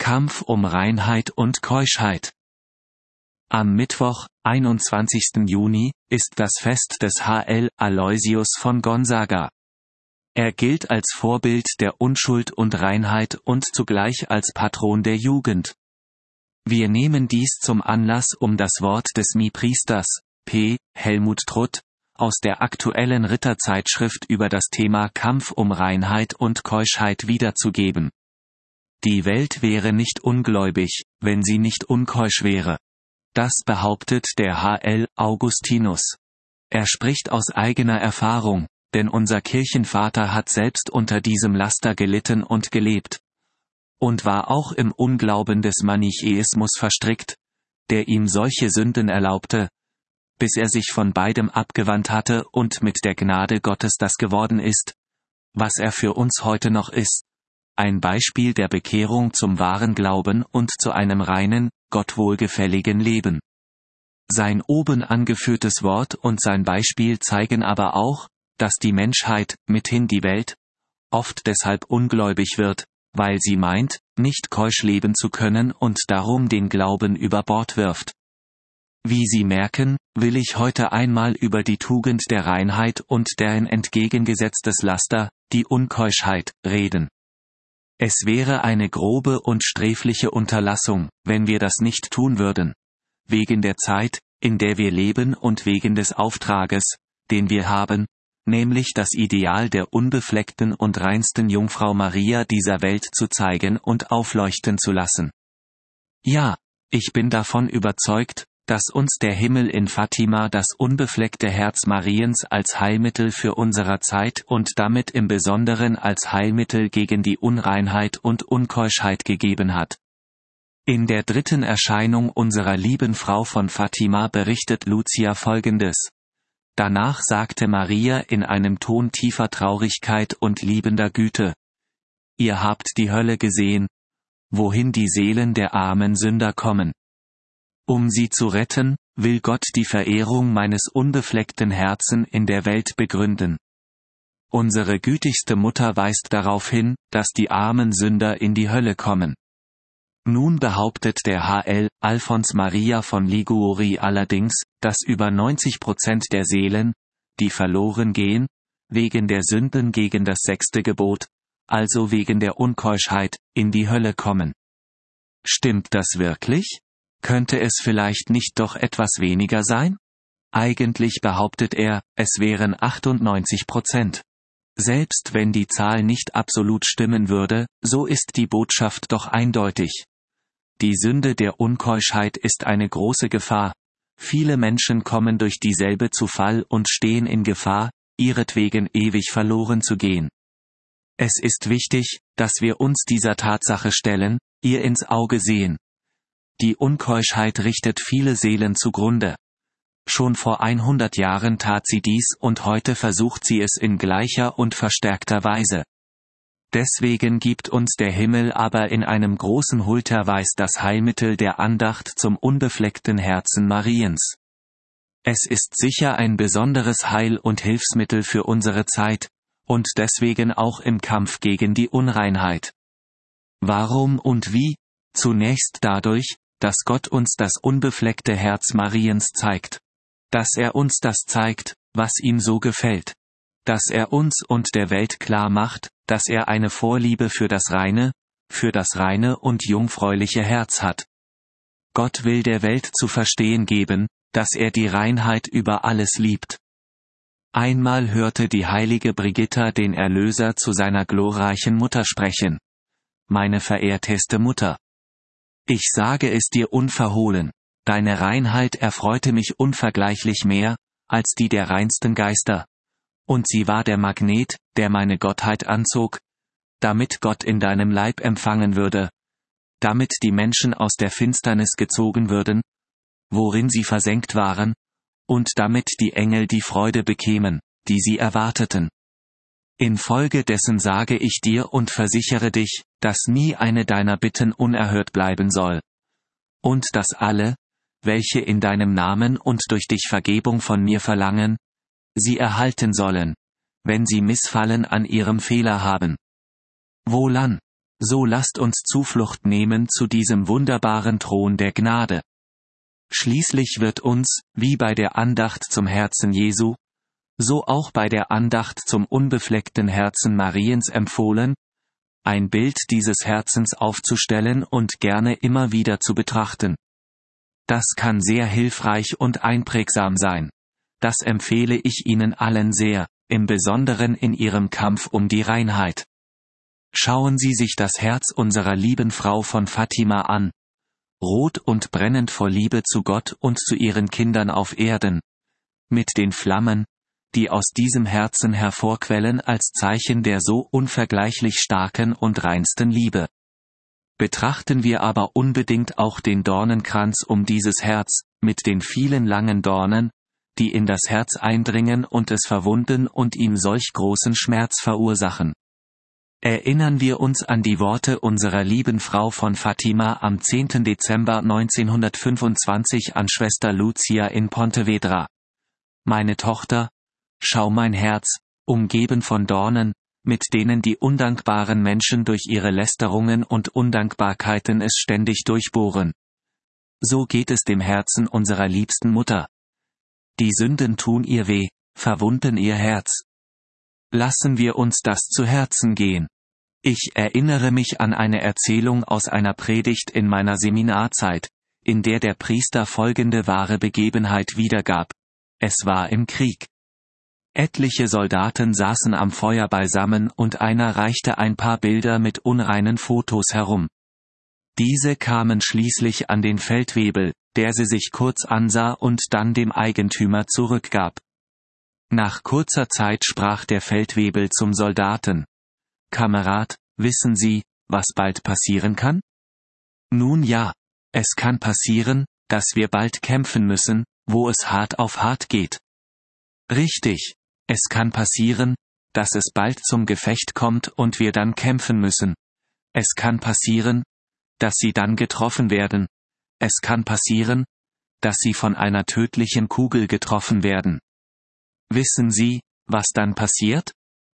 Kampf um Reinheit und Keuschheit. Am Mittwoch, 21. Juni, ist das Fest des hl. Aloysius von Gonzaga. Er gilt als Vorbild der Unschuld und Reinheit und zugleich als Patron der Jugend. Wir nehmen dies zum Anlass, um das Wort des Mipriesters, P. Helmut Trutt, aus der aktuellen Ritterzeitschrift über das Thema Kampf um Reinheit und Keuschheit wiederzugeben. Die Welt wäre nicht ungläubig, wenn sie nicht unkeusch wäre. Das behauptet der hl. Augustinus. Er spricht aus eigener Erfahrung, denn unser Kirchenvater hat selbst unter diesem Laster gelitten und gelebt. Und war auch im Unglauben des Manichäismus verstrickt, der ihm solche Sünden erlaubte, bis er sich von beidem abgewandt hatte und mit der Gnade Gottes das geworden ist, was er für uns heute noch ist. Ein Beispiel der Bekehrung zum wahren Glauben und zu einem reinen, Gott wohlgefälligen Leben. Sein oben angeführtes Wort und sein Beispiel zeigen aber auch, dass die Menschheit, mithin die Welt, oft deshalb ungläubig wird, weil sie meint, nicht keusch leben zu können und darum den Glauben über Bord wirft. Wie Sie merken, will ich heute einmal über die Tugend der Reinheit und deren entgegengesetztes Laster, die Unkeuschheit, reden. Es wäre eine grobe und sträfliche Unterlassung, wenn wir das nicht tun würden. Wegen der Zeit, in der wir leben und wegen des Auftrages, den wir haben, nämlich das Ideal der unbefleckten und reinsten Jungfrau Maria dieser Welt zu zeigen und aufleuchten zu lassen. Ja, ich bin davon überzeugt, dass uns der Himmel in Fatima das unbefleckte Herz Mariens als Heilmittel für unsere Zeit und damit im Besonderen als Heilmittel gegen die Unreinheit und Unkeuschheit gegeben hat. In der dritten Erscheinung unserer lieben Frau von Fatima berichtet Lucia Folgendes. Danach sagte Maria in einem Ton tiefer Traurigkeit und liebender Güte: Ihr habt die Hölle gesehen, wohin die Seelen der armen Sünder kommen. Um sie zu retten, will Gott die Verehrung meines unbefleckten Herzen in der Welt begründen. Unsere gütigste Mutter weist darauf hin, dass die armen Sünder in die Hölle kommen. Nun behauptet der hl. Alfons Maria von Liguori allerdings, dass über 90% der Seelen, die verloren gehen, wegen der Sünden gegen das 6. Gebot, also wegen der Unkeuschheit, in die Hölle kommen. Stimmt das wirklich? Könnte es vielleicht nicht doch etwas weniger sein? Eigentlich behauptet er, es wären 98%. Selbst wenn die Zahl nicht absolut stimmen würde, so ist die Botschaft doch eindeutig. Die Sünde der Unkeuschheit ist eine große Gefahr. Viele Menschen kommen durch dieselbe zu Fall und stehen in Gefahr, ihretwegen ewig verloren zu gehen. Es ist wichtig, dass wir uns dieser Tatsache stellen, ihr ins Auge sehen. Die Unkeuschheit richtet viele Seelen zugrunde. Schon vor 100 Jahren tat sie dies und heute versucht sie es in gleicher und verstärkter Weise. Deswegen gibt uns der Himmel aber in einem großen Hulterweis das Heilmittel der Andacht zum unbefleckten Herzen Mariens. Es ist sicher ein besonderes Heil- und Hilfsmittel für unsere Zeit, und deswegen auch im Kampf gegen die Unreinheit. Warum und wie? Zunächst dadurch, dass Gott uns das unbefleckte Herz Mariens zeigt. Dass er uns das zeigt, was ihm so gefällt. Dass er uns und der Welt klar macht, dass er eine Vorliebe für das reine und jungfräuliche Herz hat. Gott will der Welt zu verstehen geben, dass er die Reinheit über alles liebt. Einmal hörte die heilige Brigitta den Erlöser zu seiner glorreichen Mutter sprechen. Meine verehrteste Mutter. Ich sage es dir unverhohlen, deine Reinheit erfreute mich unvergleichlich mehr, als die der reinsten Geister. Und sie war der Magnet, der meine Gottheit anzog, damit Gott in deinem Leib empfangen würde, damit die Menschen aus der Finsternis gezogen würden, worin sie versenkt waren, und damit die Engel die Freude bekämen, die sie erwarteten. Infolgedessen sage ich dir und versichere dich, dass nie eine deiner Bitten unerhört bleiben soll. Und dass alle, welche in deinem Namen und durch dich Vergebung von mir verlangen, sie erhalten sollen, wenn sie Missfallen an ihrem Fehler haben. Wohlan! So lasst uns Zuflucht nehmen zu diesem wunderbaren Thron der Gnade. Schließlich wird uns, wie bei der Andacht zum Herzen Jesu, so auch bei der Andacht zum unbefleckten Herzen Mariens empfohlen, ein Bild dieses Herzens aufzustellen und gerne immer wieder zu betrachten. Das kann sehr hilfreich und einprägsam sein. Das empfehle ich Ihnen allen sehr, im Besonderen in Ihrem Kampf um die Reinheit. Schauen Sie sich das Herz unserer lieben Frau von Fatima an. Rot und brennend vor Liebe zu Gott und zu ihren Kindern auf Erden. Mit den Flammen, die aus diesem Herzen hervorquellen als Zeichen der so unvergleichlich starken und reinsten Liebe. Betrachten wir aber unbedingt auch den Dornenkranz um dieses Herz, mit den vielen langen Dornen, die in das Herz eindringen und es verwunden und ihm solch großen Schmerz verursachen. Erinnern wir uns an die Worte unserer lieben Frau von Fatima am 10. Dezember 1925 an Schwester Lucia in Pontevedra. Meine Tochter, schau mein Herz, umgeben von Dornen, mit denen die undankbaren Menschen durch ihre Lästerungen und Undankbarkeiten es ständig durchbohren. So geht es dem Herzen unserer liebsten Mutter. Die Sünden tun ihr weh, verwunden ihr Herz. Lassen wir uns das zu Herzen gehen. Ich erinnere mich an eine Erzählung aus einer Predigt in meiner Seminarzeit, in der der Priester folgende wahre Begebenheit wiedergab. Es war im Krieg. Etliche Soldaten saßen am Feuer beisammen und einer reichte ein paar Bilder mit unreinen Fotos herum. Diese kamen schließlich an den Feldwebel, der sie sich kurz ansah und dann dem Eigentümer zurückgab. Nach kurzer Zeit sprach der Feldwebel zum Soldaten: Kamerad, wissen Sie, was bald passieren kann? Nun ja, es kann passieren, dass wir bald kämpfen müssen, wo es hart auf hart geht. Richtig, es kann passieren, dass es bald zum Gefecht kommt und wir dann kämpfen müssen. Es kann passieren, dass Sie dann getroffen werden. Es kann passieren, dass Sie von einer tödlichen Kugel getroffen werden. Wissen Sie, was dann passiert?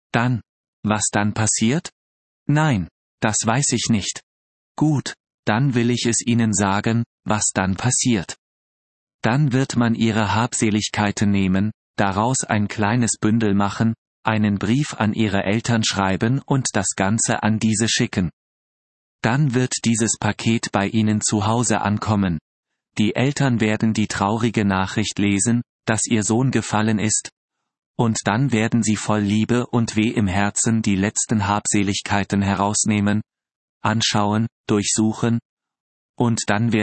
Was dann passiert? Nein, das weiß ich nicht. Gut, dann will ich es Ihnen sagen, was dann passiert. Dann wird man Ihre Habseligkeiten nehmen, daraus ein kleines Bündel machen, einen Brief an Ihre Eltern schreiben und das Ganze an diese schicken. Dann wird dieses Paket bei Ihnen zu Hause ankommen. Die Eltern werden die traurige Nachricht lesen, dass Ihr Sohn gefallen ist, und dann werden sie voll Liebe und Weh im Herzen die letzten Habseligkeiten herausnehmen, anschauen, durchsuchen, und dann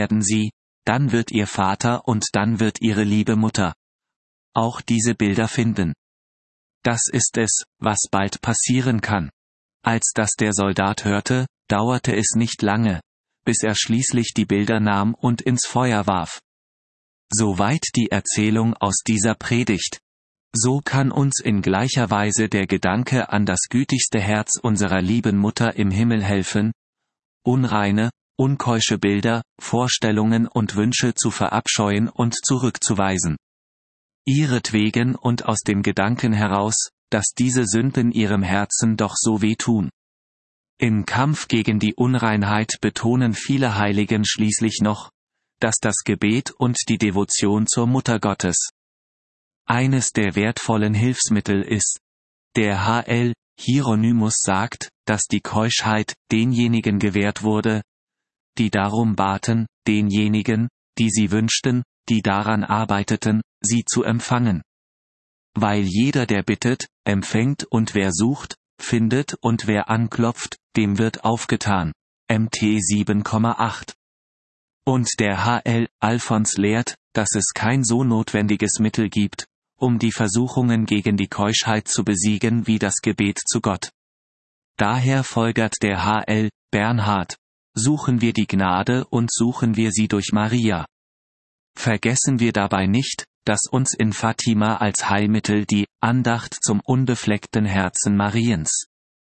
wird Ihr Vater und dann wird Ihre liebe Mutter auch diese Bilder finden. Das ist es, was bald passieren kann. Als das der Soldat hörte, dauerte es nicht lange, bis er schließlich die Bilder nahm und ins Feuer warf. Soweit die Erzählung aus dieser Predigt. So kann uns in gleicher Weise der Gedanke an das gütigste Herz unserer lieben Mutter im Himmel helfen, unreine, unkeusche Bilder, Vorstellungen und Wünsche zu verabscheuen und zurückzuweisen. Ihretwegen und aus dem Gedanken heraus, dass diese Sünden ihrem Herzen doch so weh tun. Im Kampf gegen die Unreinheit betonen viele Heiligen schließlich noch, dass das Gebet und die Devotion zur Mutter Gottes eines der wertvollen Hilfsmittel ist. Der Hl. Hieronymus sagt, dass die Keuschheit denjenigen gewährt wurde, die darum baten, denjenigen, die sie wünschten, die daran arbeiteten, sie zu empfangen. Weil jeder, der bittet, empfängt und wer sucht, findet und wer anklopft, dem wird aufgetan. Mt 7,8. Und der Hl. Alphons lehrt, dass es kein so notwendiges Mittel gibt, um die Versuchungen gegen die Keuschheit zu besiegen wie das Gebet zu Gott. Daher folgert der Hl. Bernhard: Suchen wir die Gnade und suchen wir sie durch Maria. Vergessen wir dabei nicht, dass uns in Fatima als Heilmittel die Andacht zum unbefleckten Herzen Mariens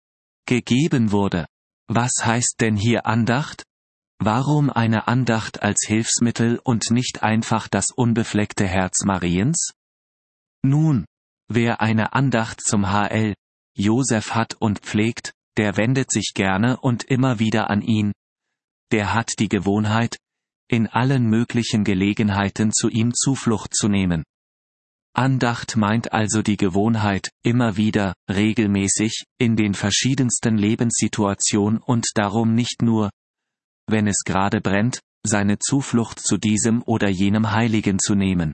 gegeben wurde. Was heißt denn hier Andacht? Warum eine Andacht als Hilfsmittel und nicht einfach das unbefleckte Herz Mariens? Nun, wer eine Andacht zum Hl. Joseph hat und pflegt, der wendet sich gerne und immer wieder an ihn. Der hat die Gewohnheit, in allen möglichen Gelegenheiten zu ihm Zuflucht zu nehmen. Andacht meint also die Gewohnheit, immer wieder, regelmäßig, in den verschiedensten Lebenssituationen und darum nicht nur, wenn es gerade brennt, seine Zuflucht zu diesem oder jenem Heiligen zu nehmen.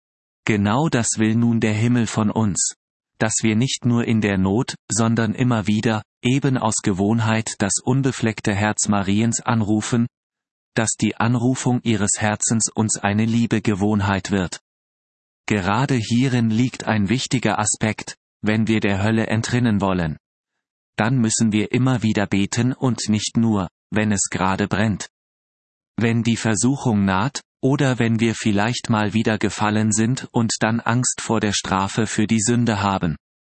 Genau das will nun der Himmel von uns, dass wir nicht nur in der Not, sondern immer wieder, eben aus Gewohnheit das unbefleckte Herz Mariens anrufen, dass die Anrufung ihres Herzens uns eine liebe Gewohnheit wird. Gerade hierin liegt ein wichtiger Aspekt, wenn wir der Hölle entrinnen wollen. Dann müssen wir immer wieder beten und nicht nur, wenn es gerade brennt. Wenn die Versuchung naht, oder wenn wir vielleicht mal wieder gefallen sind und dann Angst vor der Strafe für die Sünde haben.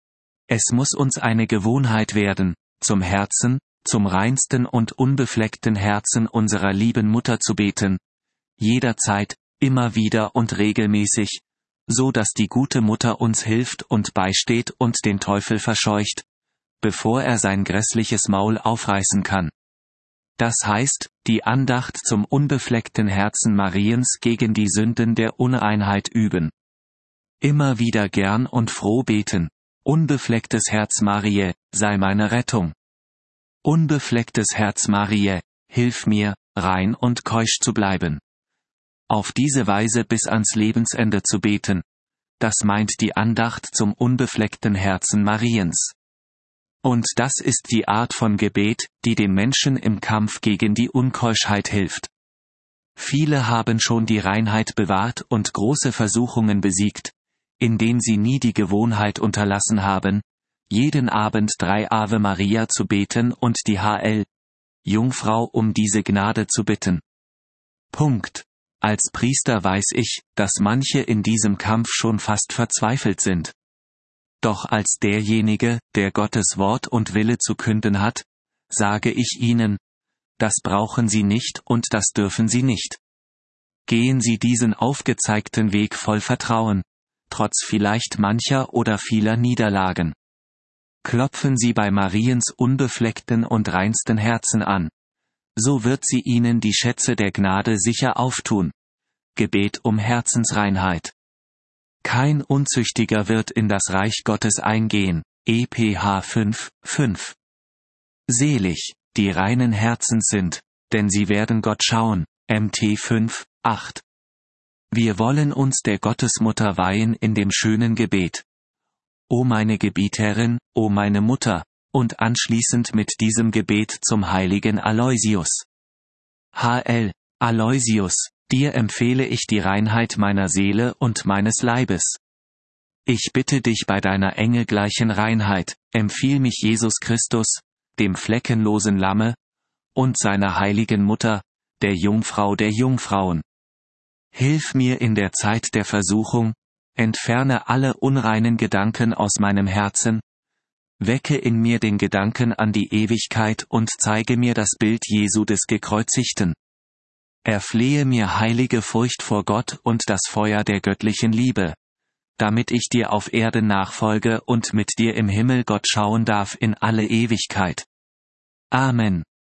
Es muss uns eine Gewohnheit werden, zum Herzen, zum reinsten und unbefleckten Herzen unserer lieben Mutter zu beten, jederzeit, immer wieder und regelmäßig, so dass die gute Mutter uns hilft und beisteht und den Teufel verscheucht, bevor er sein grässliches Maul aufreißen kann. Das heißt, die Andacht zum unbefleckten Herzen Mariens gegen die Sünden der Uneinheit üben. Immer wieder gern und froh beten, unbeflecktes Herz Mariä, sei meine Rettung. Unbeflecktes Herz Mariä, hilf mir, rein und keusch zu bleiben. Auf diese Weise bis ans Lebensende zu beten, das meint die Andacht zum unbefleckten Herzen Mariens. Und das ist die Art von Gebet, die dem Menschen im Kampf gegen die Unkeuschheit hilft. Viele haben schon die Reinheit bewahrt und große Versuchungen besiegt, indem sie nie die Gewohnheit unterlassen haben, jeden Abend 3 Ave Maria zu beten und die Hl. Jungfrau um diese Gnade zu bitten. Punkt. Als Priester weiß ich, dass manche in diesem Kampf schon fast verzweifelt sind. Doch als derjenige, der Gottes Wort und Wille zu künden hat, sage ich ihnen, das brauchen sie nicht und das dürfen sie nicht. Gehen Sie diesen aufgezeigten Weg voll Vertrauen, trotz vielleicht mancher oder vieler Niederlagen. Klopfen Sie bei Mariens unbefleckten und reinsten Herzen an. So wird sie Ihnen die Schätze der Gnade sicher auftun. Gebet um Herzensreinheit. Kein Unzüchtiger wird in das Reich Gottes eingehen. EPH 5,5. Selig, die reinen Herzens sind, denn sie werden Gott schauen. MT 5,8. Wir wollen uns der Gottesmutter weihen in dem schönen Gebet. O meine Gebieterin, o meine Mutter, und anschließend mit diesem Gebet zum heiligen Aloysius. Hl. Aloysius, dir empfehle ich die Reinheit meiner Seele und meines Leibes. Ich bitte dich bei deiner engelgleichen Reinheit, empfiehl mich Jesus Christus, dem fleckenlosen Lamme, und seiner heiligen Mutter, der Jungfrau der Jungfrauen. Hilf mir in der Zeit der Versuchung, entferne alle unreinen Gedanken aus meinem Herzen, wecke in mir den Gedanken an die Ewigkeit und zeige mir das Bild Jesu des Gekreuzigten. Erflehe mir heilige Furcht vor Gott und das Feuer der göttlichen Liebe, damit ich dir auf Erden nachfolge und mit dir im Himmel Gott schauen darf in alle Ewigkeit. Amen.